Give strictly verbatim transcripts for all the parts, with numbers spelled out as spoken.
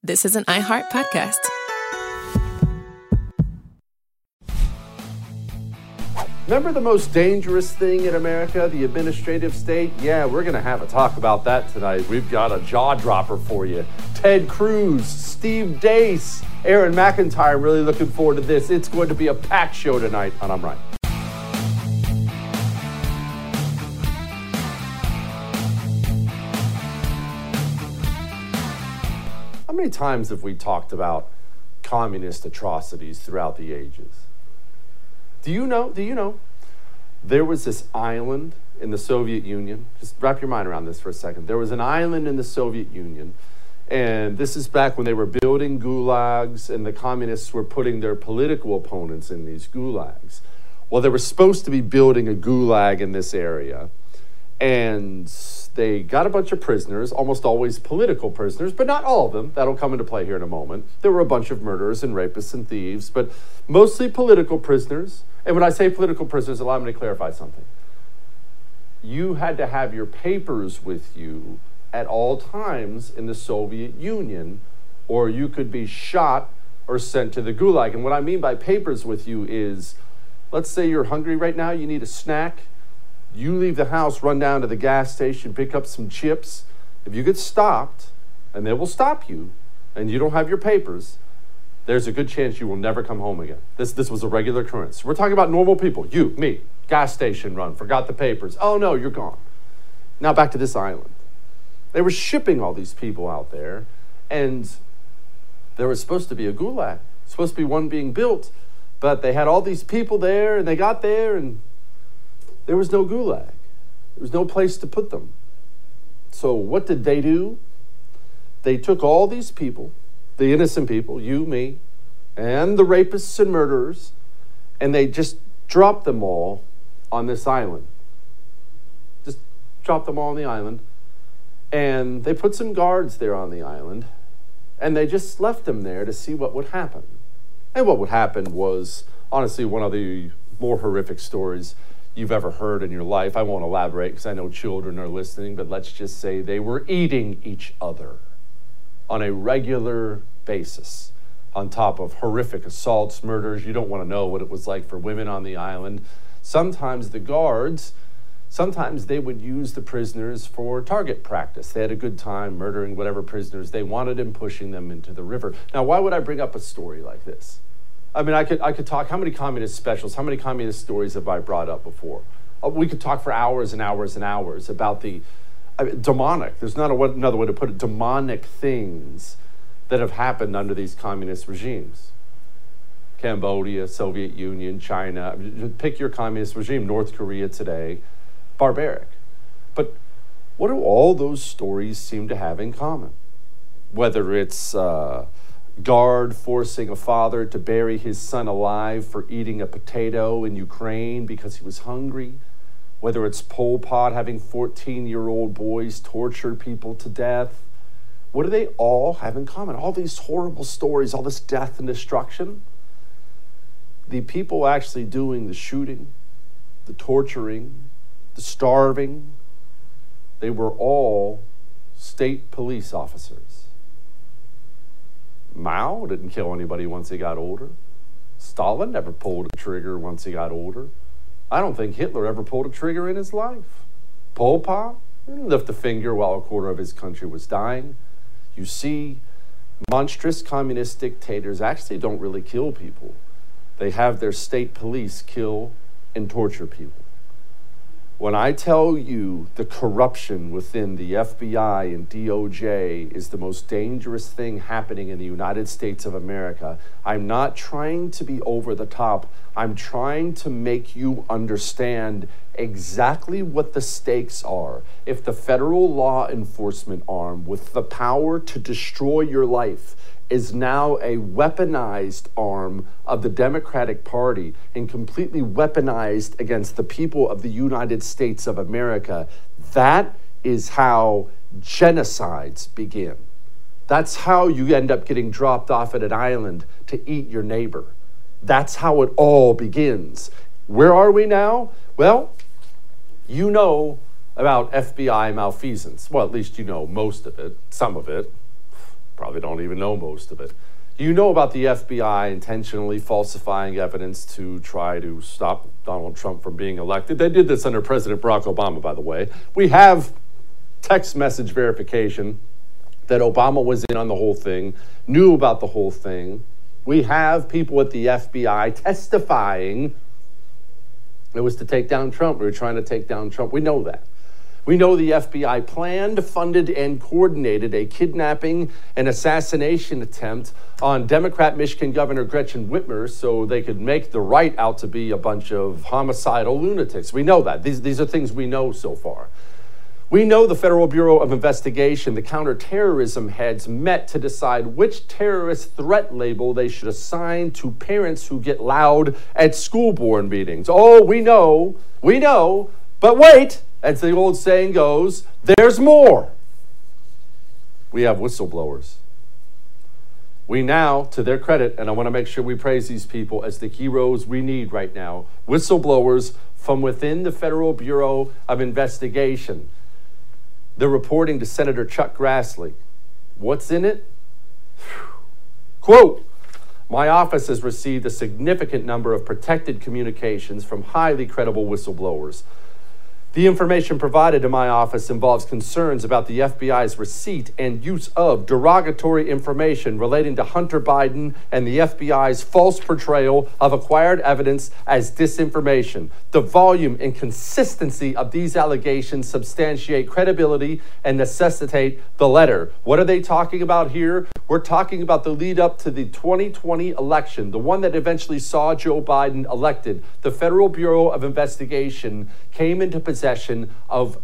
This is an iHeart podcast. Remember the most dangerous thing in America, the administrative state? Yeah, we're going to have a talk about that tonight. We've got a jaw dropper for you. Ted Cruz, Steve Deace, Aaron McIntyre. Really looking forward to this. It's going to be a packed show tonight on I'm Right. How many times have we talked about communist atrocities throughout the ages? Do you know, do you know, there was this island in the Soviet Union. Just wrap your mind around this for a second. There was an island in the Soviet Union, and this is back when they were building gulags and the communists were putting their political opponents in these gulags. Well, they were supposed to be building a gulag in this area, and they got a bunch of prisoners, almost always political prisoners, but not all of them. That'll come into play here in a moment. There were a bunch of murderers and rapists and thieves, but mostly political prisoners. And when I say political prisoners, allow me to clarify something. You had to have your papers with you at all times in the Soviet Union, or you could be shot or sent to the gulag. And what I mean by papers with you is, let's say you're hungry right now, you need a snack. You leave the house, run down to the gas station, pick up some chips. If you get stopped, and they will stop you, and you don't have your papers, there's a good chance you will never come home again. This, this was a regular occurrence. We're talking about normal people. You, me, gas station run, forgot the papers. Oh no, you're gone. Now back to this island. They were shipping all these people out there, and there was supposed to be a gulag. Supposed to be one being built, but they had all these people there, and they got there, and there was no gulag. There was no place to put them. So what did they do? They took all these people, the innocent people, you, me, and the rapists and murderers, and they just dropped them all on this island. Just dropped them all on the island. And they put some guards there on the island, and they just left them there to see what would happen. And what would happen was, honestly, one of the more horrific stories you've ever heard in your life. I won't elaborate because I know children are listening, but let's just say they were eating each other on a regular basis, on top of horrific assaults, murders. You don't want to know what it was like for women on the island. Sometimes the guards, sometimes they would use the prisoners for target practice. They had a good time murdering whatever prisoners they wanted and pushing them into the river. Now, why would I bring up a story like this? I mean, I could I could talk, how many communist specials, how many communist stories have I brought up before? Uh, we could talk for hours and hours and hours about the uh, demonic, there's not a, another way to put it, demonic things that have happened under these communist regimes. Cambodia, Soviet Union, China, pick your communist regime, North Korea today, barbaric. But what do all those stories seem to have in common? Whether it's uh, guard forcing a father to bury his son alive for eating a potato in Ukraine because he was hungry, whether it's Pol Pot having fourteen-year-old boys torture people to death, what do they all have in common? All these horrible stories, all this death and destruction. The people actually doing the shooting, the torturing, the starving, they were all state police officers. Mao didn't kill anybody once he got older. Stalin never pulled a trigger once he got older. I don't think Hitler ever pulled a trigger in his life. Pol Pot didn't lift a finger while a quarter of his country was dying. You see, monstrous communist dictators actually don't really kill people. They have their state police kill and torture people. When I tell you the corruption within the F B I and D O J is the most dangerous thing happening in the United States of America, I'm not trying to be over the top. I'm trying to make you understand exactly what the stakes are. If the federal law enforcement arm with the power to destroy your life is now a weaponized arm of the Democratic Party and completely weaponized against the people of the United States of America, that is how genocides begin. That's how you end up getting dropped off at an island to eat your neighbor. That's how it all begins. Where are we now? Well, you know about F B I malfeasance. Well, at least you know most of it, some of it. Probably don't even know most of it. You know about the F B I intentionally falsifying evidence to try to stop Donald Trump from being elected. They did this under President Barack Obama, by the way. We have text message verification that Obama was in on the whole thing, knew about the whole thing. We have people at the F B I testifying it was to take down Trump. We were trying to take down Trump. We know that. We know the F B I planned, funded, and coordinated a kidnapping and assassination attempt on Democrat Michigan Governor Gretchen Whitmer so they could make the right out to be a bunch of homicidal lunatics. We know that. These, these are things we know so far. We know the Federal Bureau of Investigation, the counterterrorism heads, met to decide which terrorist threat label they should assign to parents who get loud at school board meetings. Oh, we know, we know, but wait, as the old saying goes, there's more. We have whistleblowers. We now, to their credit, and I want to make sure we praise these people as the heroes we need right now, whistleblowers from within the Federal Bureau of Investigation. They're reporting to Senator Chuck Grassley. What's in it? Quote, my office has received a significant number of protected communications from highly credible whistleblowers. The information provided to my office involves concerns about the F B I's receipt and use of derogatory information relating to Hunter Biden and the F B I's false portrayal of acquired evidence as disinformation. The volume and consistency of these allegations substantiate credibility and necessitate the letter. What are they talking about here? We're talking about the lead up to the twenty twenty election, the one that eventually saw Joe Biden elected. The Federal Bureau of Investigation came into possession of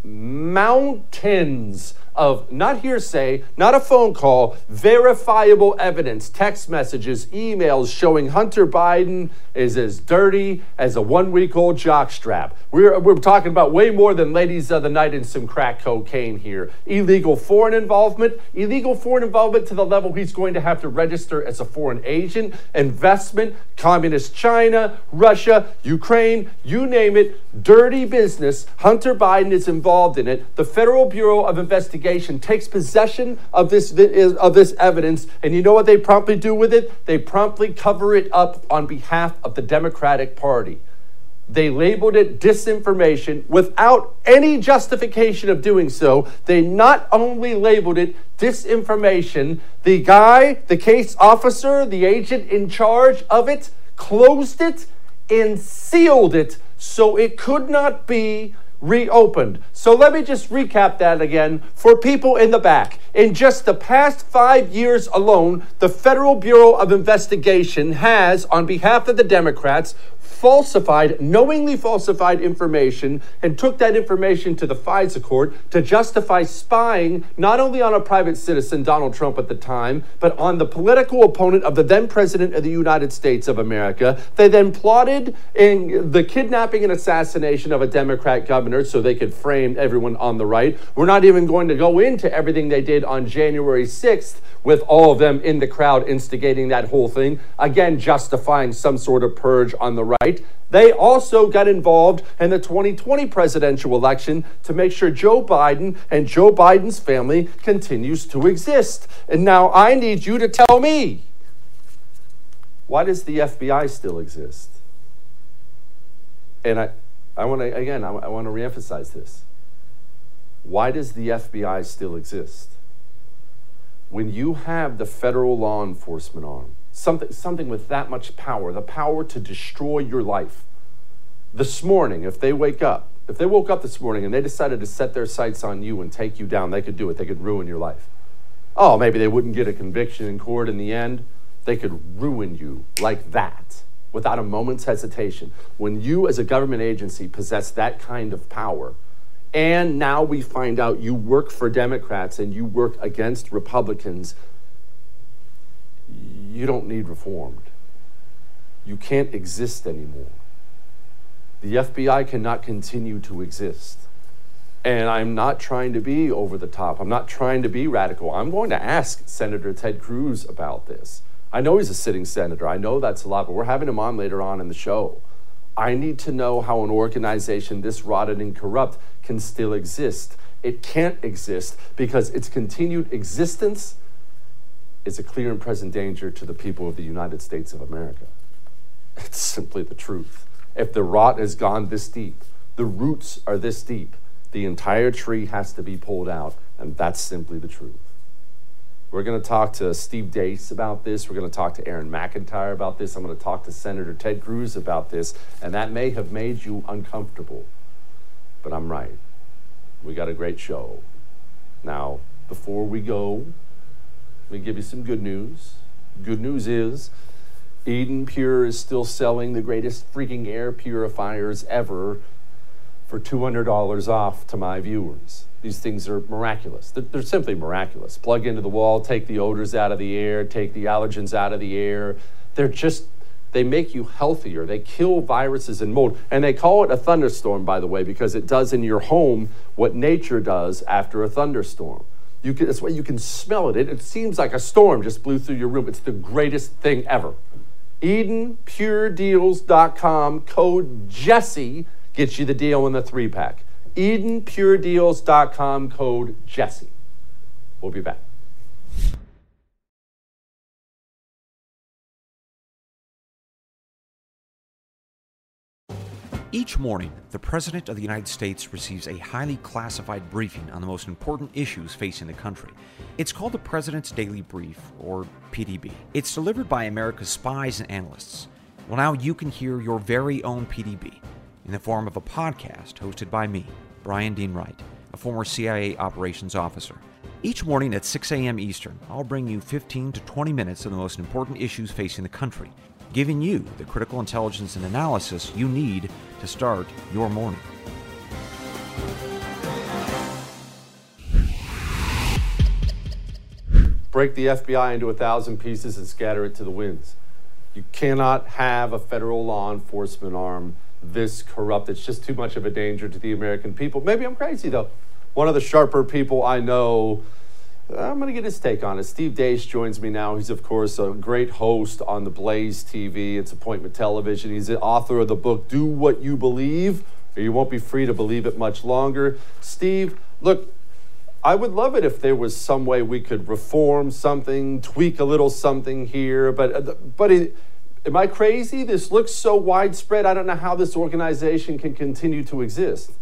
mountains of, not hearsay, not a phone call, verifiable evidence, text messages, emails showing Hunter Biden is as dirty as a one-week-old jockstrap. We're, we're talking about way more than ladies of the night and some crack cocaine here. Illegal foreign involvement, illegal foreign involvement to the level he's going to have to register as a foreign agent, investment, communist China, Russia, Ukraine, you name it, dirty business. Hunter Biden is involved in it. The Federal Bureau of Investigation takes possession of this, of this evidence, and you know what they promptly do with it? They promptly cover it up on behalf of the Democratic Party. They labeled it disinformation without any justification of doing so. They not only labeled it disinformation, the guy, the case officer, the agent in charge of it, closed it and sealed it so it could not be reopened. So let me just recap that again for people in the back. In just the past five years alone, the Federal Bureau of Investigation has, on behalf of the Democrats, falsified, knowingly falsified information and took that information to the FISA court to justify spying not only on a private citizen, Donald Trump at the time, but on the political opponent of the then President of the United States of America. They then plotted in the kidnapping and assassination of a Democrat governor so they could frame everyone on the right. We're not even going to go into everything they did on January sixth with all of them in the crowd instigating that whole thing, again justifying some sort of purge on the right. They also got involved in the twenty twenty presidential election to make sure Joe Biden and Joe Biden's family continues to exist. And now I need you to tell me, why does the F B I still exist? And I, I want to, again, I, I want to reemphasize this. Why does the F B I still exist? When you have the federal law enforcement arm, something, something with that much power, the power to destroy your life. This morning, if they wake up, if they woke up this morning and they decided to set their sights on you and take you down, they could do it. They could ruin your life. Oh, maybe they wouldn't get a conviction in court in the end. They could ruin you like that without a moment's hesitation. When you as a government agency possess that kind of power, and now we find out you work for Democrats and you work against Republicans, you don't need reformed. You can't exist anymore. The F B I cannot continue to exist. And I'm not trying to be over the top. I'm not trying to be radical. I'm going to ask Senator Ted Cruz about this. I know he's a sitting senator. I know that's a lot, but we're having him on later on in the show. I need to know how an organization this rotten and corrupt can still exist. It can't exist because its continued existence is a clear and present danger to the people of the United States of America. It's simply the truth. If the rot has gone this deep, the roots are this deep, the entire tree has to be pulled out, and that's simply the truth. We're going to talk to Steve Deace about this. We're going to talk to Aaron McIntyre about this. I'm going to talk to Senator Ted Cruz about this, and that may have made you uncomfortable, but I'm right. We got a great show. Now, before we go, let me give you some good news. Good news is Eden Pure is still selling the greatest freaking air purifiers ever for two hundred dollars off to my viewers. These things are miraculous. They're, they're simply miraculous. Plug into the wall, take the odors out of the air, take the allergens out of the air. They're just, they make you healthier. They kill viruses and mold. And they call it a thunderstorm, by the way, because it does in your home what nature does after a thunderstorm. You can, that's why you can smell it. it. It seems like a storm just blew through your room. It's the greatest thing ever. Eden Pure Deals dot com, code Jesse gets you the deal in the three-pack. Eden Pure Deals dot com, code Jesse. We'll be back. Each morning, the President of the United States receives a highly classified briefing on the most important issues facing the country. It's called the President's Daily Brief, or P D B. It's delivered by America's spies and analysts. Well, now you can hear your very own P D B in the form of a podcast hosted by me, Brian Dean Wright, a former C I A operations officer. Each morning at six a.m. Eastern, I'll bring you fifteen to twenty minutes of the most important issues facing the country, giving you the critical intelligence and analysis you need to start your morning. Break the F B I into a thousand pieces and scatter it to the winds. You cannot have a federal law enforcement arm this corrupt. It's just too much of a danger to the American people. Maybe I'm crazy, though. One of the sharper people I know, I'm going to get his take on it. Steve Deace joins me now. He's, of course, a great host on the Blaze T V. It's Appointment Television. He's the author of the book, Do What You Believe, or You Won't Be Free to Believe It Much Longer. Steve, look, I would love it if there was some way we could reform something, tweak a little something here, but, but it, am I crazy? This looks so widespread. I don't know how this organization can continue to exist.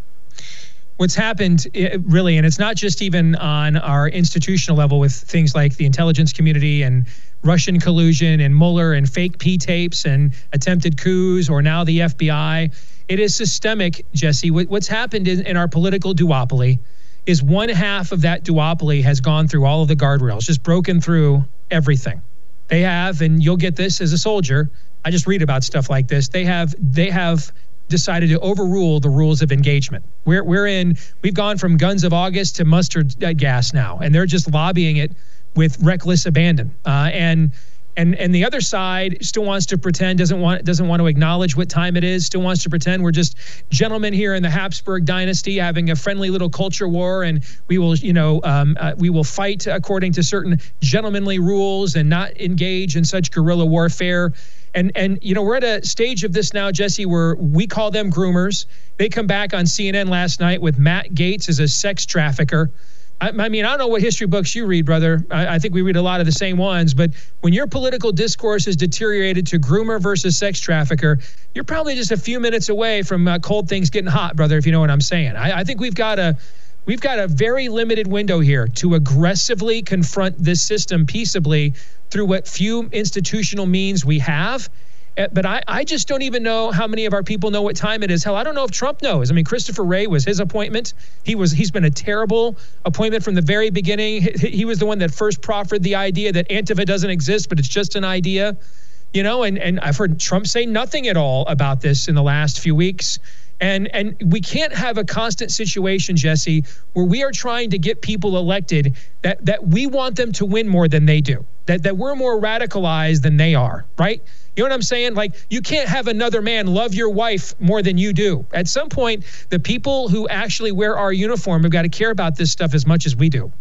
What's happened, it, really, and it's not just even on our institutional level with things like the intelligence community and Russian collusion and Mueller and fake P-tapes and attempted coups, or now the F B I. It is systemic, Jesse. What's happened in, in our political duopoly is one half of that duopoly has gone through all of the guardrails, just broken through everything. They have, and you'll get this as a soldier, I just read about stuff like this, they have they have decided to overrule the rules of engagement. We're we're in, we've gone from guns of August to mustard gas now, and they're just lobbying it with reckless abandon. Uh, and and and the other side still wants to pretend, doesn't want doesn't want to acknowledge what time it is, still wants to pretend we're just gentlemen here in the Habsburg dynasty having a friendly little culture war, and we will, you know, um, uh, we will fight according to certain gentlemanly rules and not engage in such guerrilla warfare. And, and you know, we're at a stage of this now, Jesse, where we call them groomers. They come back on C N N last night with Matt Gaetz as a sex trafficker. I, I mean, I don't know what history books you read, brother. I, I think we read a lot of the same ones. But when your political discourse has deteriorated to groomer versus sex trafficker, you're probably just a few minutes away from uh, cold things getting hot, brother, if you know what I'm saying. I, I think we've got a we've got a very limited window here to aggressively confront this system peaceably through what few institutional means we have. But I, I just don't even know how many of our people know what time it is. Hell, I don't know if Trump knows. I mean, Christopher Wray was his appointment. He was, he's been a terrible appointment from the very beginning. He, he was the one that first proffered the idea that Antifa doesn't exist, but it's just an idea. You know, and, and I've heard Trump say nothing at all about this in the last few weeks. And and we can't have a constant situation, Jesse, where we are trying to get people elected that that we want them to win more than they do, that that we're more radicalized than they are, right? You know what I'm saying? Like, you can't have another man love your wife more than you do. At some point, the people who actually wear our uniform have got to care about this stuff as much as we do.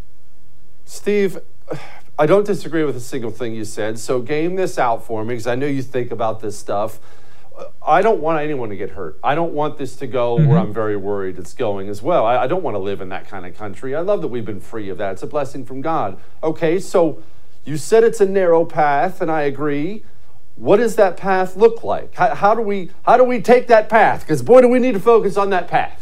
Steve, I don't disagree with a single thing you said, so game this out for me, because I know you think about this stuff. I don't want anyone to get hurt. I don't want this to go mm-hmm. where I'm very worried it's going as well. I, I don't want to live in that kind of country. I love that we've been free of that. It's a blessing from God. Okay, so You said it's a narrow path, and I agree. What does that path look like? How, how do we how do we take that path? Because boy, do we need to focus on that path.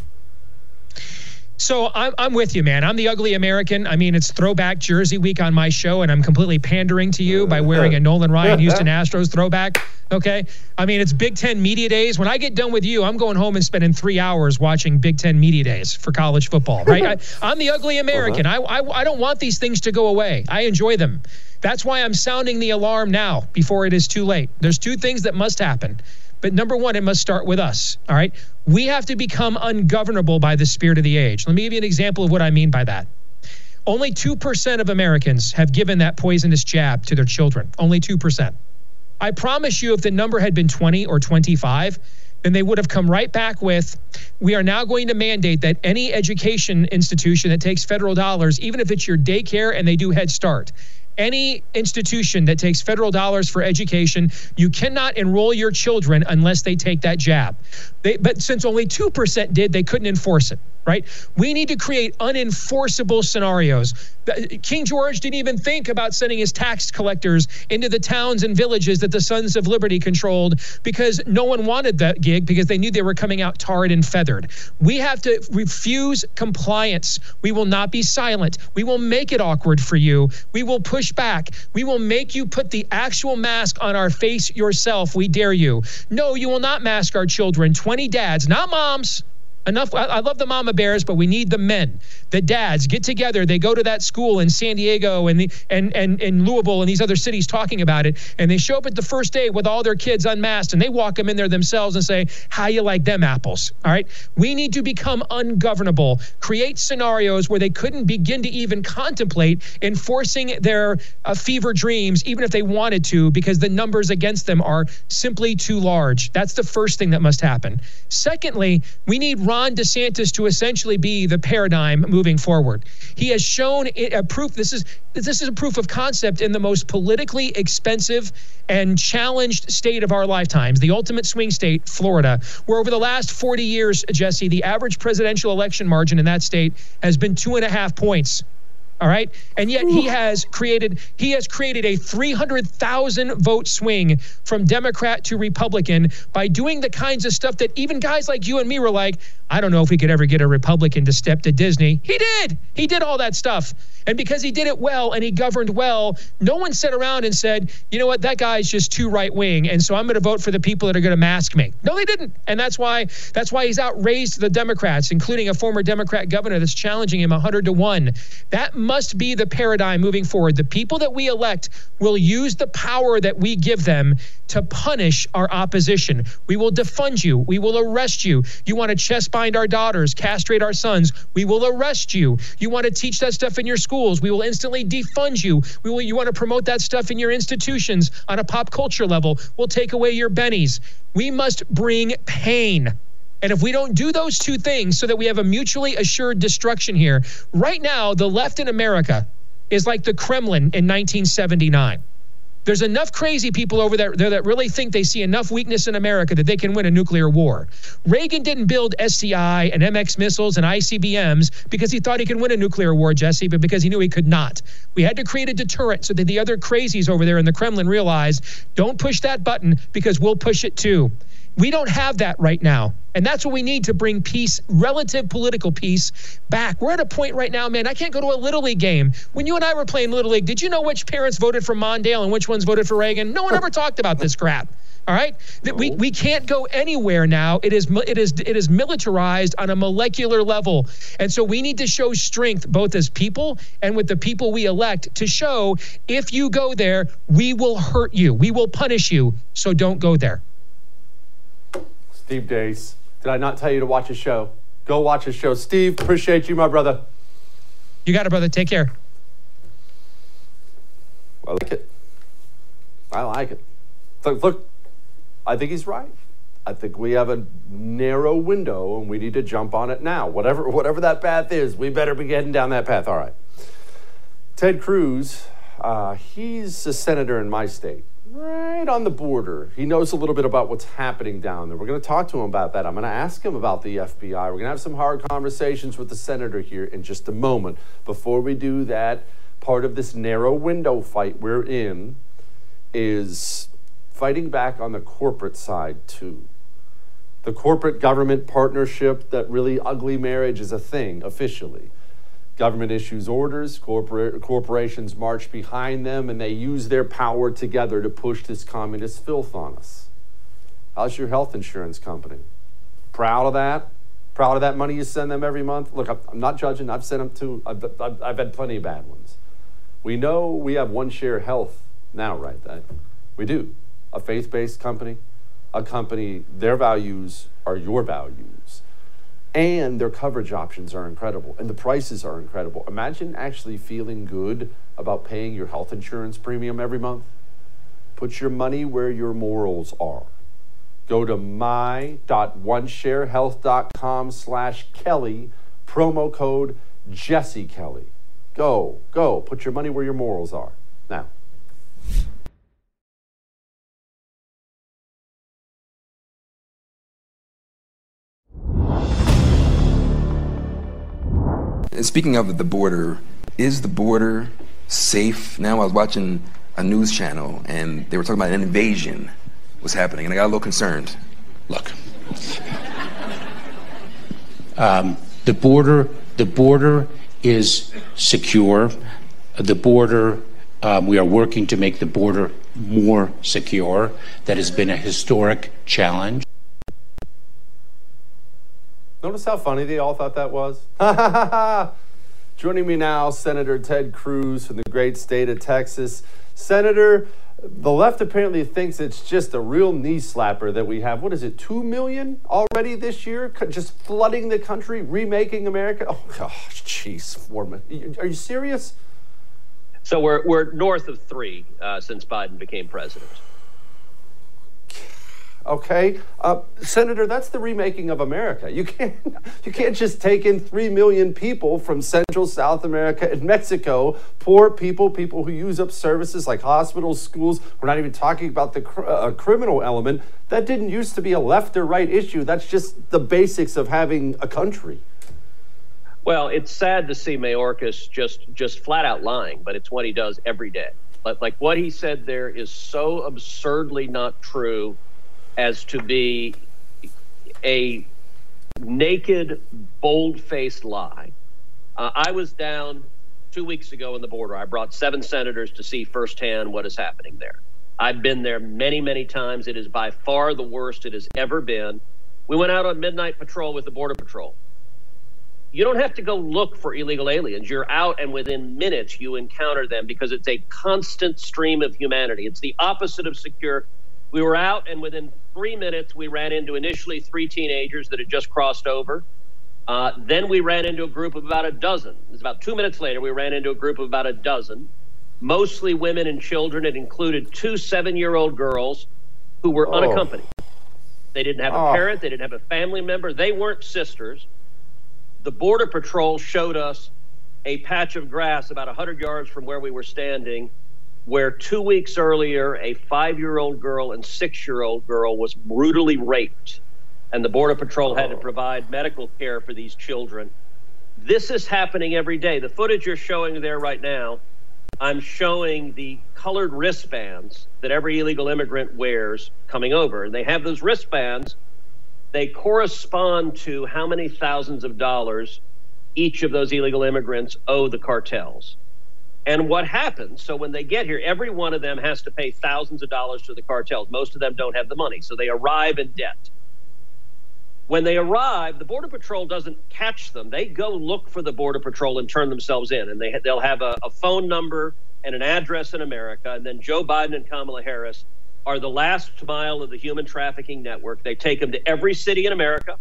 So I'm, I'm with you, man. I'm the ugly American. I mean, it's throwback jersey week on my show, and I'm completely pandering to you by wearing a Nolan Ryan Houston Astros throwback. Okay. I mean, it's Big Ten Media Days. When I get done with you, I'm going home and spending three hours watching Big Ten Media Days for college football, right? I, I'm the ugly American. Uh-huh. I, I I don't want these things to go away. I enjoy them. That's why I'm sounding the alarm now before it is too late. There's two things that must happen. But number one, it must start with us, all right? We have to become ungovernable by the spirit of the age. Let me give you an example of what I mean by that. Only two percent of Americans have given that poisonous jab to their children. Only two percent. I promise you, if the number had been twenty or twenty-five, then they would have come right back with, we are now going to mandate that any education institution that takes federal dollars, even if it's your daycare and they do Head Start, any institution that takes federal dollars for education, you cannot enroll your children unless they take that jab. They, but since only two percent did, they couldn't enforce it, right? We need to create unenforceable scenarios. King George didn't even think about sending his tax collectors into the towns and villages that the Sons of Liberty controlled because no one wanted that gig because they knew they were coming out tarred and feathered. We have to refuse compliance. We will not be silent. We will make it awkward for you. We will push back. We will make you put the actual mask on our face yourself. We dare you. No, you will not mask our children. twenty dads, not moms. Enough. I love the mama bears, but we need the men. The dads get together. They go to that school in San Diego and the and and in Louisville and these other cities talking about it. And they show up at the first day with all their kids unmasked, and they walk them in there themselves and say, "How you like them apples?" All right. We need to become ungovernable. Create scenarios where they couldn't begin to even contemplate enforcing their uh, fever dreams, even if they wanted to, because the numbers against them are simply too large. That's the first thing that must happen. Secondly, we need Ron DeSantis to essentially be the paradigm moving forward. He has shown it, a proof. This is this is a proof of concept in the most politically expensive and challenged state of our lifetimes, the ultimate swing state, Florida, where over the last forty years, Jesse, the average presidential election margin in that state has been two and a half points. All right. And yet he has created he has created a three hundred thousand vote swing from Democrat to Republican by doing the kinds of stuff that even guys like you and me were like, I don't know if we could ever get a Republican to step to Disney. He did. He did all that stuff. And because he did it well and he governed well, no one sat around and said, you know what, that guy's just too right wing. And so I'm going to vote for the people that are going to mask me. No, they didn't. And that's why that's why he's outraised the Democrats, including a former Democrat governor that's challenging him one hundred to one. That must be the paradigm moving forward. The people that we elect will use the power that we give them to punish our opposition. We will defund you. We will arrest you. You want to chest bind our daughters, castrate our sons. We will arrest you. You want to teach that stuff in your schools. We will instantly defund you. We will. You want to promote that stuff in your institutions on a pop culture level. We'll take away your bennies. We must bring pain. And if we don't do those two things so that we have a mutually assured destruction here, right now, the left in America is like the Kremlin in nineteen seventy-nine. There's enough crazy people over there that really think they see enough weakness in America that they can win a nuclear war. Reagan didn't build S C I and M X missiles and I C B Ms because he thought he could win a nuclear war, Jesse, but because he knew he could not. We had to create a deterrent so that the other crazies over there in the Kremlin realized, don't push that button because we'll push it too. We don't have that right now. And that's what we need to bring peace, relative political peace, back. We're at a point right now, man, I can't go to a Little League game. When you and I were playing Little League, did you know which parents voted for Mondale and which ones voted for Reagan? No one ever talked about this crap. All right? No. We we can't go anywhere now. It is it is it is militarized on a molecular level. And so we need to show strength both as people and with the people we elect to show if you go there, we will hurt you. We will punish you. So don't go there. Steve Deace. Did I not tell you to watch his show? Go watch his show. Steve, appreciate you, my brother. You got it, brother. Take care. I like it. I like it. Look, look, I think he's right. I think we have a narrow window and we need to jump on it now. Whatever, whatever that path is, we better be getting down that path. All right. Ted Cruz, uh, he's a senator in my state. Right on the border. He knows a little bit about what's happening down there. We're going to talk to him about that. I'm going to ask him about the F B I. We're going to have some hard conversations with the senator here in just a moment. Before we do that, part of this narrow window fight we're in is fighting back on the corporate side too. The corporate government partnership, that really ugly marriage, is a thing officially. Government issues orders, corpora- corporations march behind them, and they use their power together to push this communist filth on us. How's your health insurance company? Proud of that? Proud of that money you send them every month? Look, I'm not judging. I've sent them to, I've, I've, I've had plenty of bad ones. We know we have One Share Health now, right? That we do. A faith-based company, a company, their values are your values. And their coverage options are incredible. And the prices are incredible. Imagine actually feeling good about paying your health insurance premium every month. Put your money where your morals are. Go to my.onesharehealth.com slash Kelly, promo code Jesse Kelly. Go, go, put your money where your morals are. Now. And speaking of the border, is the border safe? Now I was watching a news channel and they were talking about an invasion was happening, and I got a little concerned. Look, um, the border, the border is secure. The border, um, we are working to make the border more secure. That has been a historic challenge. Notice how funny they all thought that was? Joining me now, Senator Ted Cruz from the great state of Texas. Senator, the left apparently thinks it's just a real knee slapper that we have. What is it, two million already this year? Just flooding the country, remaking America? Oh, gosh, jeez, Foreman. Are you serious? So we're, we're north of three uh, since Biden became president. Okay, uh, Senator, that's the remaking of America. You can't, you can't just take in three million people from Central, South America, and Mexico. Poor people, people who use up services like hospitals, schools. We're not even talking about the cr- uh, criminal element. That didn't used to be a left or right issue. That's just the basics of having a country. Well, it's sad to see Mayorkas just just flat out lying, but it's what he does every day. Like, like what he said there is so absurdly not true as to be a naked, bold-faced lie. Uh, I was down two weeks ago on the border. I brought seven senators to see firsthand what is happening there. I've been there many, many times. It is by far the worst it has ever been. We went out on midnight patrol with the Border Patrol. You don't have to go look for illegal aliens. You're out, and within minutes you encounter them because it's a constant stream of humanity. It's the opposite of secure. We were out, and within three minutes, we ran into initially three teenagers that had just crossed over. Uh, then we ran into a group of about a dozen. It was about two minutes later, we ran into a group of about a dozen, mostly women and children. It included two seven-year-old girls who were oh. unaccompanied. They didn't have oh. a parent. They didn't have a family member. They weren't sisters. The Border Patrol showed us a patch of grass about one hundred yards from where we were standing, where two weeks earlier, a five-year-old girl and six-year-old girl was brutally raped, and the Border Patrol had to provide medical care for these children. This is happening every day. The footage you're showing there right now, I'm showing the colored wristbands that every illegal immigrant wears coming over. And they have those wristbands. They correspond to how many thousands of dollars each of those illegal immigrants owe the cartels. And what happens, so when they get here, every one of them has to pay thousands of dollars to the cartels. Most of them don't have the money, so they arrive in debt. When they arrive, the Border Patrol doesn't catch them. They go look for the Border Patrol and turn themselves in. And they, they'll have a, a phone number and an address in America. And then Joe Biden and Kamala Harris are the last mile of the human trafficking network. They take them to every city in America.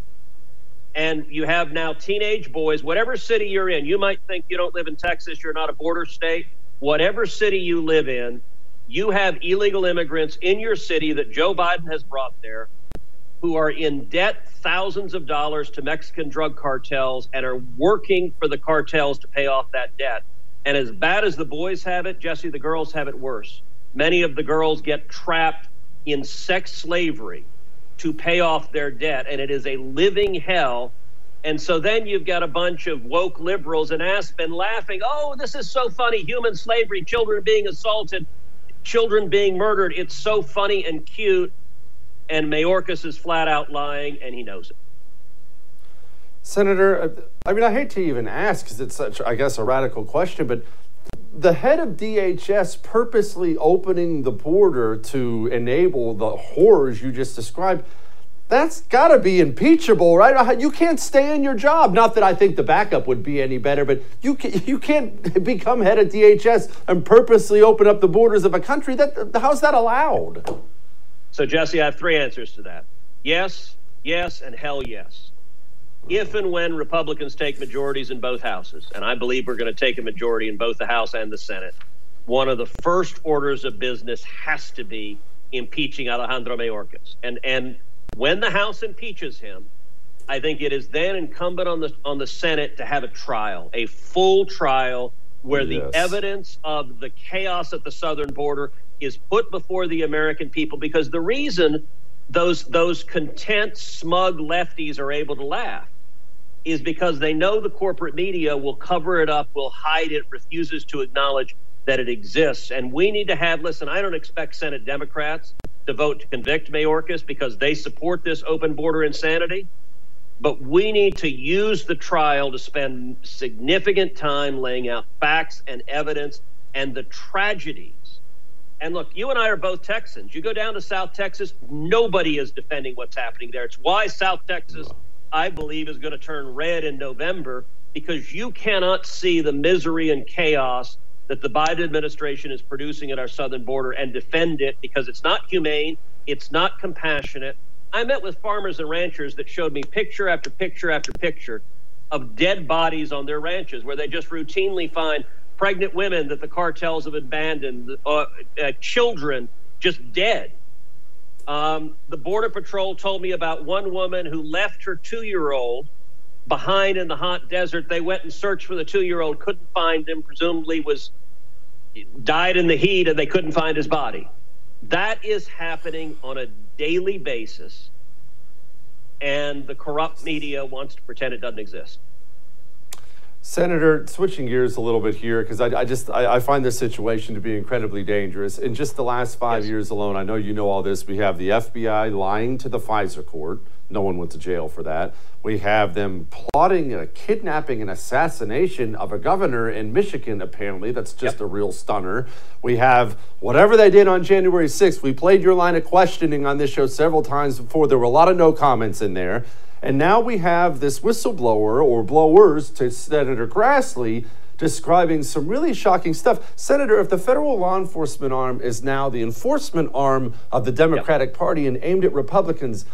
And you have now teenage boys, whatever city you're in. You might think you don't live in Texas, you're not a border state. Whatever city you live in, you have illegal immigrants in your city that Joe Biden has brought there who are in debt thousands of dollars to Mexican drug cartels and are working for the cartels to pay off that debt. And as bad as the boys have it, Jesse, the girls have it worse. Many of the girls get trapped in sex slavery to pay off their debt, and it is a living hell. And so then you've got a bunch of woke liberals in Aspen laughing, oh, this is so funny, human slavery, children being assaulted, children being murdered. It's so funny and cute. And Mayorkas is flat out lying, and he knows it. Senator, I mean, I hate to even ask because it's such, I guess, a radical question, but the head of D H S purposely opening the border to enable the horrors you just described, that's got to be impeachable, right? You can't stay in your job. Not that I think the backup would be any better, but you can, you can't become head of D H S and purposely open up the borders of a country. That how's that allowed? So, Jesse, I have three answers to that. Yes, yes, and hell yes. If and when Republicans take majorities in both houses, and I believe we're going to take a majority in both the House and the Senate, one of the first orders of business has to be impeaching Alejandro Mayorkas. And and when the House impeaches him, I think it is then incumbent on the on the Senate to have a trial, a full trial where yes. the evidence of the chaos at the southern border is put before the American people, because the reason those those content, smug lefties are able to laugh is because they know the corporate media will cover it up, will hide it, refuses to acknowledge that it exists. And we need to have, listen, I don't expect Senate Democrats to vote to convict Mayorkas because they support this open border insanity, but we need to use the trial to spend significant time laying out facts and evidence and the tragedies. And look, you and I are both Texans. You go down to South Texas, nobody is defending what's happening there. It's why South Texas, I believe, is going to turn red in November, because you cannot see the misery and chaos that the Biden administration is producing at our southern border and defend it, because it's not humane, it's not compassionate. I met with farmers and ranchers that showed me picture after picture after picture of dead bodies on their ranches, where they just routinely find pregnant women that the cartels have abandoned, uh, uh, children just dead. Um, the Border Patrol told me about one woman who left her two-year-old behind in the hot desert. They went and searched for the two-year-old, couldn't find him, presumably was died in the heat, and they couldn't find his body. That is happening on a daily basis, and the corrupt media wants to pretend it doesn't exist. Senator, switching gears a little bit here, because I, I just I, I find this situation to be incredibly dangerous. In just the last five yes. years alone, I know you know all this, we have the F B I lying to the FISA court. No one went to jail for that. We have them plotting a kidnapping and assassination of a governor in Michigan, apparently. That's just yep. a real stunner. We have whatever they did on January sixth. We played your line of questioning on this show several times before. There were a lot of no comments in there. And now we have this whistleblower, or blowers, to Senator Grassley, describing some really shocking stuff. Senator, if the federal law enforcement arm is now the enforcement arm of the Democratic yep. Party and aimed at Republicans,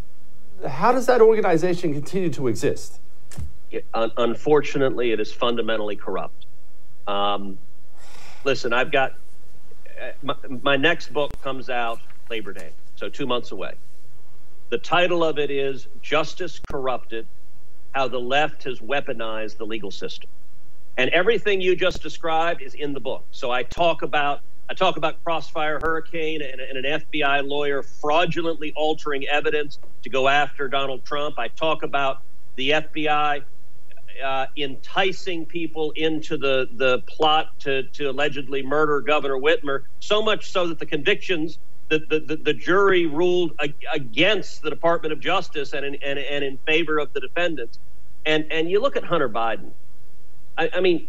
how does that organization continue to exist? It, un- unfortunately, it is fundamentally corrupt. Um, listen, I've got uh, my, my next book comes out Labor Day, so two months away. The title of it is Justice Corrupted, How the Left Has Weaponized the Legal System. And everything you just described is in the book. So I talk about I talk about Crossfire Hurricane and, and an F B I lawyer fraudulently altering evidence to go after Donald Trump. I talk about the F B I uh, enticing people into the, the plot to, to allegedly murder Governor Whitmer, so much so that the convictions The, the, the jury ruled against the Department of Justice and in, and, and in favor of the defendants. And and you look at Hunter Biden. I, I mean,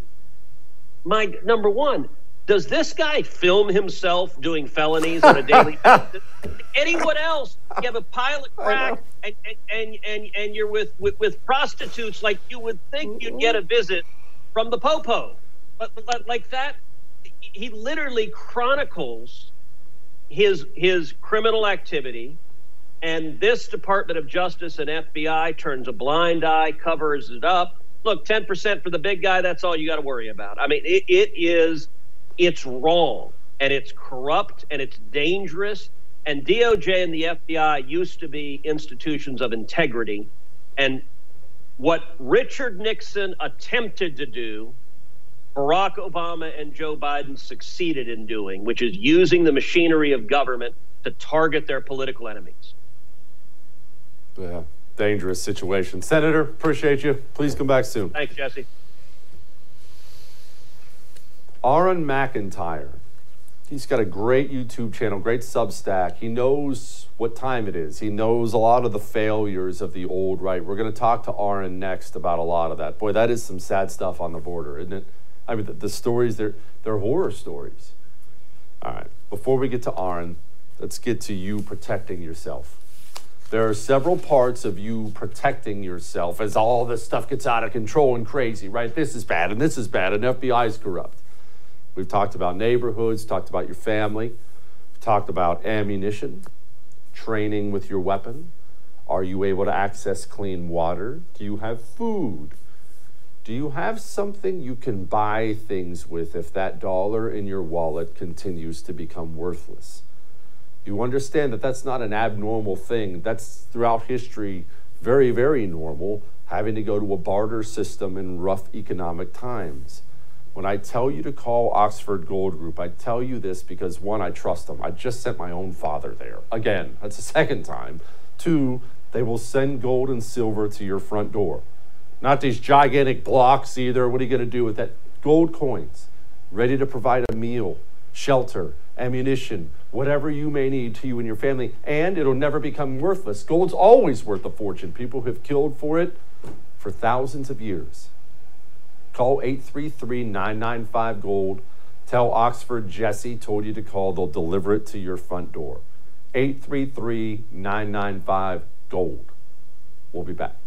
my number one, does this guy film himself doing felonies on a daily basis? Anyone else? You have a pile of crack and and, and, and, and you're with, with, with prostitutes, like you would think you'd get a visit from the Popo. But, but like that, he literally chronicles his his criminal activity, and this Department of Justice and F B I turns a blind eye, covers it up. Look, ten percent for the big guy, that's all you got to worry about. I mean, it, it is, it's wrong, and it's corrupt, and it's dangerous, and D O J and the F B I used to be institutions of integrity, and what Richard Nixon attempted to do, Barack Obama and Joe Biden succeeded in doing, which is using the machinery of government to target their political enemies. Yeah. dangerous situation. Senator, appreciate you. Please come back soon. Thanks, Jesse. Aaron McIntyre. He's got a great YouTube channel, great Substack. He knows what time it is. He knows a lot of the failures of the old right. We're going to talk to Aaron next about a lot of that. Boy, that is some sad stuff on the border, isn't it? I mean, the, the stories, they're, they're horror stories. All right, before we get to Aaron, let's get to you protecting yourself. There are several parts of you protecting yourself as all this stuff gets out of control and crazy, right? This is bad, and this is bad, and F B I is corrupt. We've talked about neighborhoods, talked about your family, we've talked about ammunition, training with your weapon. Are you able to access clean water? Do you have food? Do you have something you can buy things with if that dollar in your wallet continues to become worthless? You understand that that's not an abnormal thing. That's throughout history very, very normal, having to go to a barter system in rough economic times. When I tell you to call Oxford Gold Group, I tell you this because, one, I trust them. I just sent my own father there. Again, that's the second time. Two, they will send gold and silver to your front door. Not these gigantic blocks either. What are you going to do with that? Gold coins, ready to provide a meal, shelter, ammunition, whatever you may need to you and your family, and it'll never become worthless. Gold's always worth a fortune. People have killed for it for thousands of years. Call eight three three, nine nine five, GOLD. Tell Oxford Jesse told you to call. They'll deliver it to your front door. eight three three, nine nine five, GOLD. We'll be back.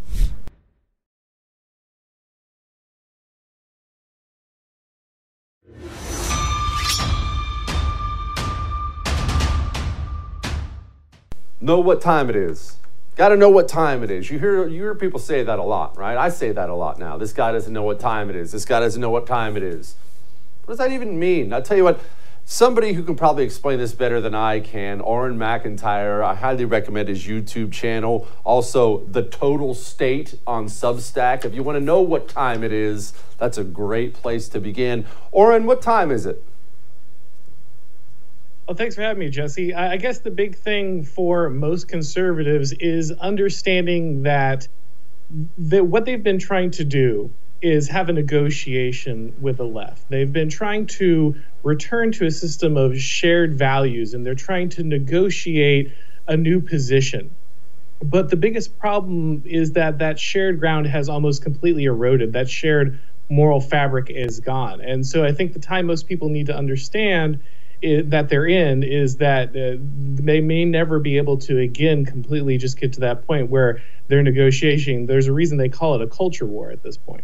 Know what time it is. Got to know what time it is. You hear, you hear people say that a lot, right? I say that a lot now. This guy doesn't know what time it is. This guy doesn't know what time it is. What does that even mean? I'll tell you what, somebody who can probably explain this better than I can, Aaron McIntyre, I highly recommend his YouTube channel. Also, The Total State on Substack. If you want to know what time it is, that's a great place to begin. Aaron, what time is it? Well, thanks for having me, Jesse. I guess the big thing for most conservatives is understanding that, that what they've been trying to do is have a negotiation with the left. They've been trying to return to a system of shared values, and they're trying to negotiate a new position. But the biggest problem is that that shared ground has almost completely eroded. That shared moral fabric is gone. And so I think the time most people need to understand It, that they're in is that uh, they may never be able to again completely just get to that point where they're negotiating. There's a reason they call it a culture war at this point.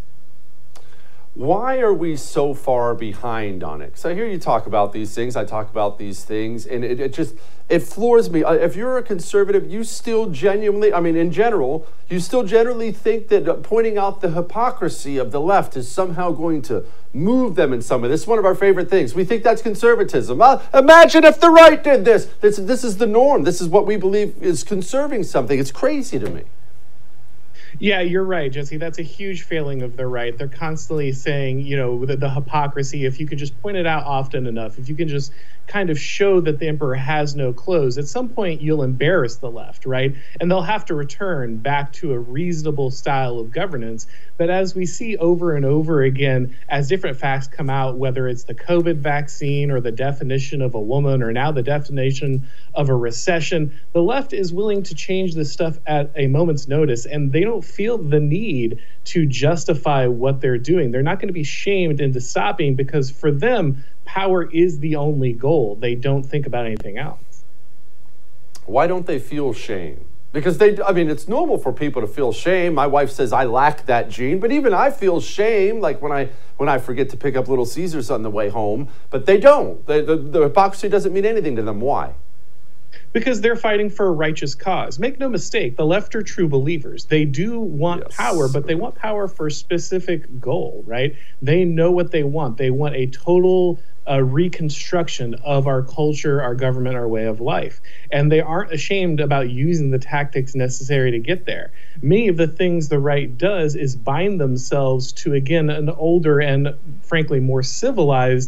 Why are we so far behind on it? So I hear you talk about these things. I talk about these things, and it, it just, it floors me. If you're a conservative, you still genuinely, I mean, in general, you still generally think that pointing out the hypocrisy of the left is somehow going to move them in some way. This is one of our favorite things. We think that's conservatism. Uh, imagine if the right did this. this. This is the norm. This is what we believe is conserving something. It's crazy to me. Yeah, you're right, Jesse. That's a huge failing of the right. They're constantly saying, you know, the, the hypocrisy. If you could just point it out often enough, if you can just kind of show that the emperor has no clothes, at some point you'll embarrass the left, right? And they'll have to return back to a reasonable style of governance. But as we see over and over again, as different facts come out, whether it's the COVID vaccine or the definition of a woman or now the definition of a recession, the left is willing to change this stuff at a moment's notice, and they don't feel the need to justify what they're doing. They're not going to be shamed into stopping because for them, power is the only goal. They don't think about anything else. Why don't they feel shame? Because they, I mean, it's normal for people to feel shame. My wife says I lack that gene, but even I feel shame, like when I when I forget to pick up Little Caesars on the way home. But they don't. They, the, the hypocrisy doesn't mean anything to them. Why? Because they're fighting for a righteous cause. Make no mistake, the left are true believers. They do want yes. power, but they want power for a specific goal, right? They know what they want. They want a total uh, reconstruction of our culture, our government, our way of life. And they aren't ashamed about using the tactics necessary to get there. Many of the things the right does is bind themselves to, again, an older and, frankly, more civilized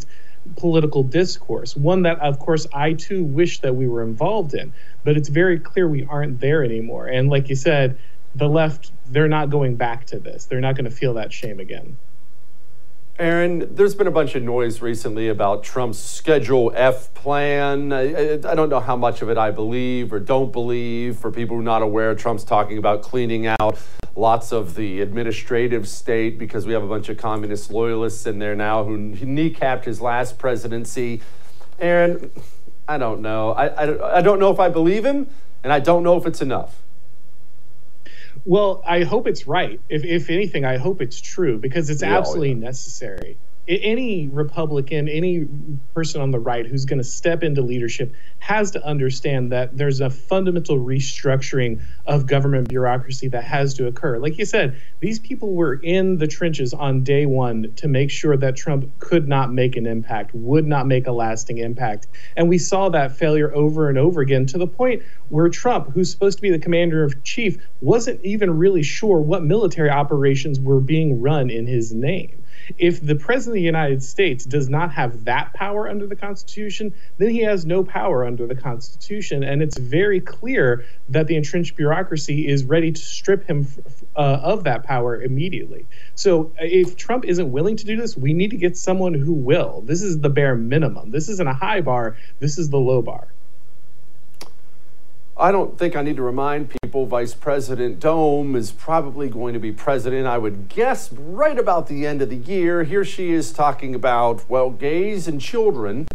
political discourse, one that, of course, I too wish that we were involved in. But it's very clear we aren't there anymore. And like you said, the left, they're not going back to this. They're not going to feel that shame again. Aaron, there's been a bunch of noise recently about Trump's Schedule F plan. I, I don't know how much of it I believe or don't believe. For people who are not aware, Trump's talking about cleaning out lots of the administrative state because we have a bunch of communist loyalists in there now who kneecapped his last presidency. Aaron, I don't know. I, I, I don't know if I believe him, and I don't know if it's enough. Well, I hope it's right. If if anything, I hope it's true, because it's Yeah, absolutely oh, yeah. necessary. I- Any Republican, any person on the right who's going to step into leadership has to understand that there's a fundamental restructuring of government bureaucracy that has to occur. Like you said, these people were in the trenches on day one to make sure that Trump could not make an impact, would not make a lasting impact. And we saw that failure over and over again, to the point where Trump, who's supposed to be the commander in chief, wasn't even really sure what military operations were being run in his name. If the president of the United States does not have that power under the Constitution, then he has no power under the Constitution. And it's very clear that the entrenched bureaucracy is ready to strip him uh, of that power immediately. So if Trump isn't willing to do this, we need to get someone who will. This is the bare minimum. This isn't a high bar. This is the low bar. I don't think I need to remind people Vice President Dome is probably going to be president, I would guess, right about the end of the year. Here she is talking about, well, gays and children.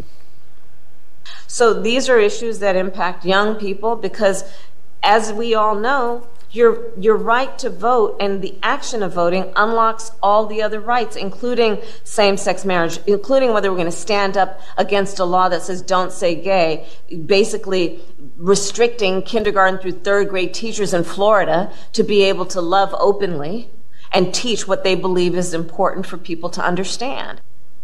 So these are issues that impact young people because, as we all know, your your right to vote and the action of voting unlocks all the other rights, including same-sex marriage, including whether we're going to stand up against a law that says don't say gay, basically restricting kindergarten through third grade teachers in Florida to be able to love openly and teach what they believe is important for people to understand.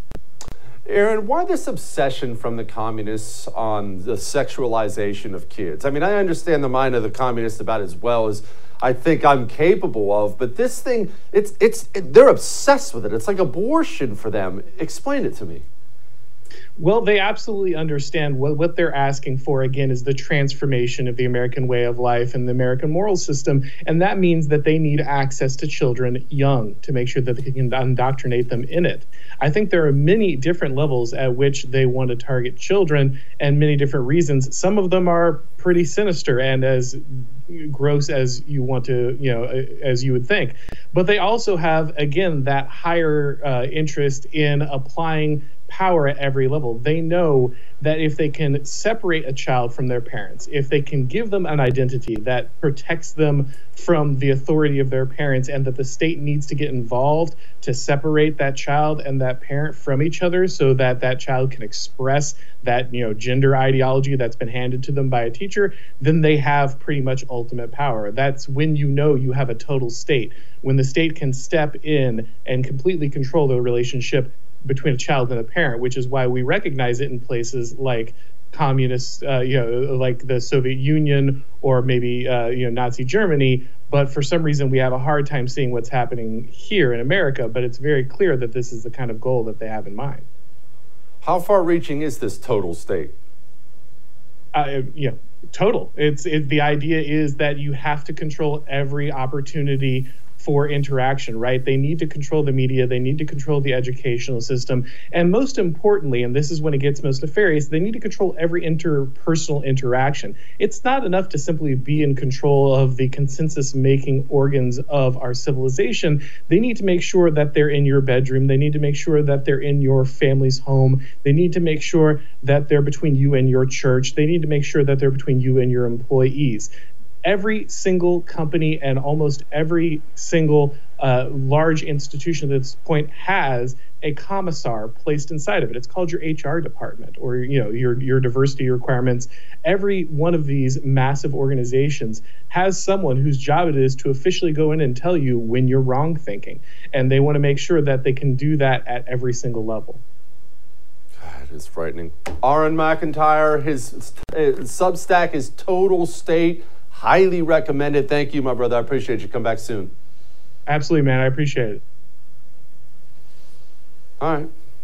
Aaron, why this obsession from the communists on the sexualization of kids? I mean, I understand the mind of the communists about as well as I think I'm capable of, but this thing, it's it's it, they're obsessed with it. It's like abortion for them. Explain it to me. Well, they absolutely understand what, what they're asking for, again, is the transformation of the American way of life and the American moral system. And that means that they need access to children young to make sure that they can indoctrinate them in it. I think there are many different levels at which they want to target children and many different reasons. Some of them are pretty sinister and as gross as you want to, you know, as you would think. But they also have, again, that higher uh, interest in applying power at every level. They know that if they can separate a child from their parents, if they can give them an identity that protects them from the authority of their parents, and that the state needs to get involved to separate that child and that parent from each other so that that child can express that, you know, gender ideology that's been handed to them by a teacher, then they have pretty much ultimate power. That's when you know you have a total state, when the state can step in and completely control the relationship between a child and a parent, which is why we recognize it in places like communist, uh, you know, like the Soviet Union or maybe, uh, you know, Nazi Germany. But for some reason, we have a hard time seeing what's happening here in America. But it's very clear that this is the kind of goal that they have in mind. How far-reaching is this total state? Uh, yeah, total. It's it, the idea is that you have to control every opportunity for interaction, right? They need to control the media. They need to control the educational system. And most importantly, and this is when it gets most nefarious, they need to control every interpersonal interaction. It's not enough to simply be in control of the consensus-making organs of our civilization. They need to make sure that they're in your bedroom. They need to make sure that they're in your family's home. They need to make sure that they're between you and your church. They need to make sure that they're between you and your employees. Every single company and almost every single uh, large institution at this point has a commissar placed inside of it. It's called your H R department, or you know your your diversity requirements. Every one of these massive organizations has someone whose job it is to officially go in and tell you when you're wrong thinking, and they want to make sure that they can do that at every single level. God, it's frightening. Aaron McIntyre, his uh, Substack is Total State. Highly recommended. Thank you, my brother. I appreciate you. Come back soon. Absolutely, man. I appreciate it. All right.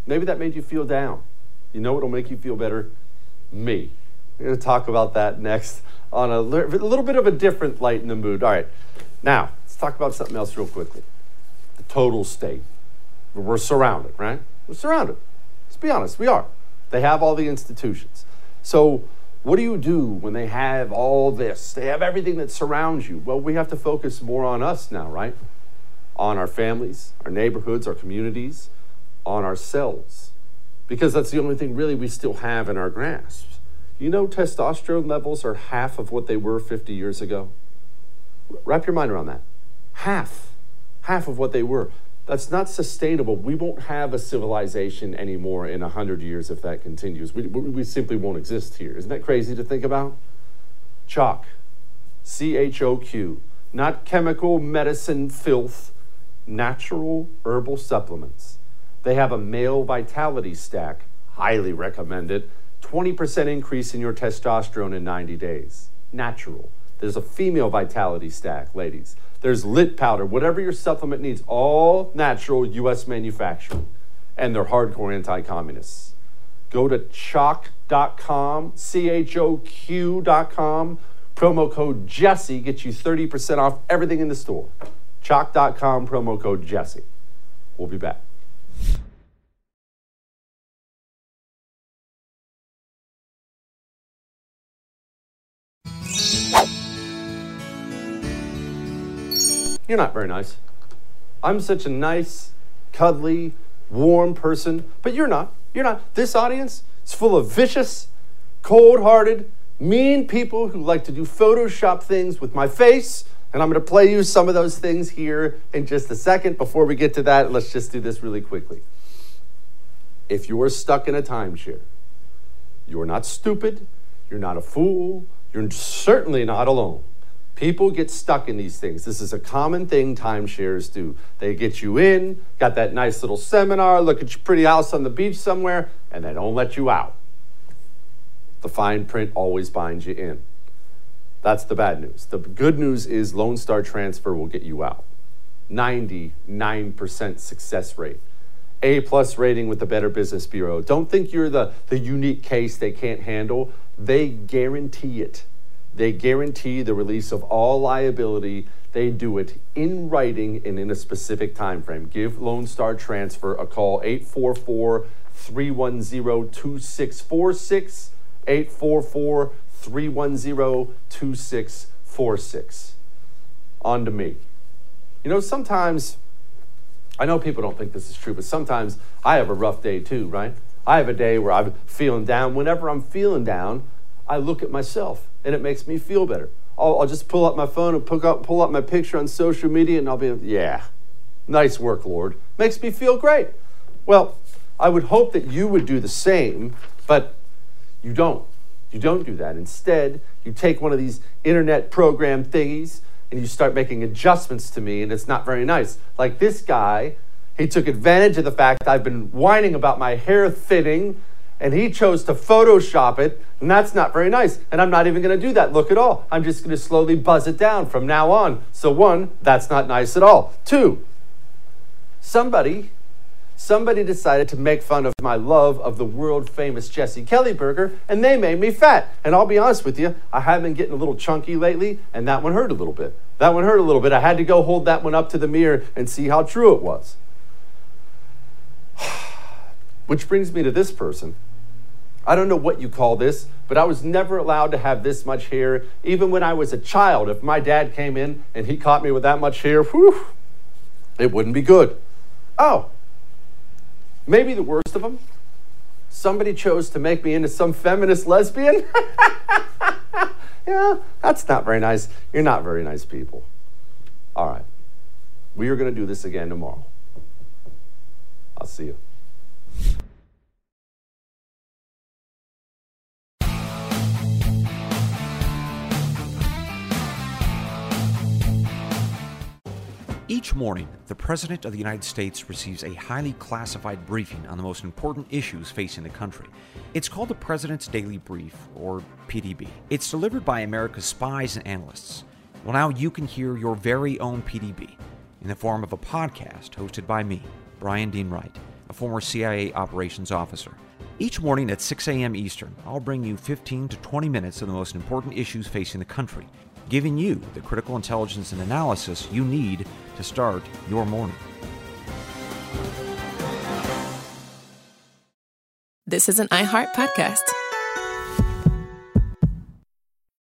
Maybe that made you feel down. You know what'll make you feel better? Me. We're going to talk about that next on a, li- a little bit of a different light in the mood. All right. Now, let's talk about something else real quickly. The total state. We're surrounded, right? We're surrounded. Let's be honest, we are. They have all the institutions. So what do you do when they have all this? They have everything that surrounds you. Well, we have to focus more on us now, right? On our families, our neighborhoods, our communities, on ourselves. Because that's the only thing really we still have in our grasp. You know, testosterone levels are half of what they were fifty years ago. Wrap your mind around that. Half. Half of what they were. That's not sustainable. We won't have a civilization anymore in one hundred years if that continues. We, we simply won't exist here. Isn't that crazy to think about? Choq. C H O Q. Not chemical medicine filth. Natural herbal supplements. They have a male vitality stack. Highly recommend it. twenty percent increase in your testosterone in ninety days. Natural. There's a female vitality stack, ladies. There's lit powder, whatever your supplement needs, all natural U S manufacturing. And they're hardcore anti-communists. Go to choq dot com, C H O Q dot com. Promo code Jesse gets you thirty percent off everything in the store. choq dot com, promo code Jesse. We'll be back. You're not very nice. I'm such a nice, cuddly, warm person, but you're not. You're not. This audience is full of vicious, cold-hearted, mean people who like to do Photoshop things with my face, and I'm going to play you some of those things here in just a second. Before we get to that, let's just do this really quickly. If you're stuck in a timeshare, you're not stupid, you're not a fool, you're certainly not alone. People get stuck in these things. This is a common thing timeshares do. They get you in, got that nice little seminar, look at your pretty house on the beach somewhere, and they don't let you out. The fine print always binds you in. That's the bad news. The good news is Lone Star Transfer will get you out. ninety-nine percent success rate. A-plus rating with the Better Business Bureau. Don't think you're the, the unique case they can't handle. They guarantee it. They guarantee the release of all liability. They do it in writing and in a specific time frame. Give Lone Star Transfer a call, eight four four, three one zero, two six four six, eight four four, three one zero, two six four six. On to me. You know, sometimes, I know people don't think this is true, but sometimes I have a rough day too, right? I have a day where I'm feeling down. Whenever I'm feeling down, I look at myself, and it makes me feel better. I'll, I'll just pull up my phone and pull up, pull up my picture on social media, and I'll be, yeah, nice work, Lord. Makes me feel great. Well, I would hope that you would do the same, but you don't. You don't do that. Instead, you take one of these internet program thingies, and you start making adjustments to me, and it's not very nice. Like this guy, he took advantage of the fact I've been whining about my hair thinning, and he chose to Photoshop it, and that's not very nice. And I'm not even going to do that look at all. I'm just going to slowly buzz it down from now on. So one, that's not nice at all. Two, somebody, somebody decided to make fun of my love of the world-famous Jesse Kelly burger, and they made me fat. And I'll be honest with you, I have been getting a little chunky lately, and that one hurt a little bit. That one hurt a little bit. I had to go hold that one up to the mirror and see how true it was. Which brings me to this person. I don't know what you call this, but I was never allowed to have this much hair, even when I was a child. If my dad came in and he caught me with that much hair, whew, it wouldn't be good. Oh, maybe the worst of them, somebody chose to make me into some feminist lesbian. Yeah, that's not very nice. You're not very nice people. All right, we are going to do this again tomorrow. I'll see you. Each morning, the President of the United States receives a highly classified briefing on the most important issues facing the country. It's called the President's Daily Brief, or P D B. It's delivered by America's spies and analysts. Well, now you can hear your very own P D B in the form of a podcast hosted by me, Brian Dean Wright. a former C I A operations officer. Each morning at six a.m. Eastern, I'll bring you fifteen to twenty minutes of the most important issues facing the country, giving you the critical intelligence and analysis you need to start your morning. This is an iHeart podcast.